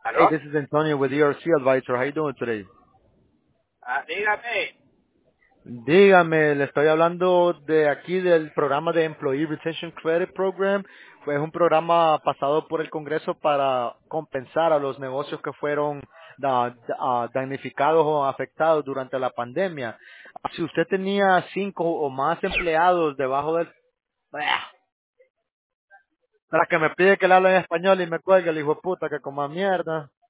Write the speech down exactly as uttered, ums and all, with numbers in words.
Hey, ¿Aló? this is Antonio with E R C Advisor. How you doing today? Ah, dígame. Dígame, le estoy hablando de aquí del programa de Employee Retention Credit Program. Fue un programa pasado por el Congreso para compensar a los negocios que fueron da- da- damnificados o afectados durante la pandemia. Si usted tenía cinco o más empleados debajo del... Para que me pide que le hable en español y me cuelgue el hijo de puta que coma mierda.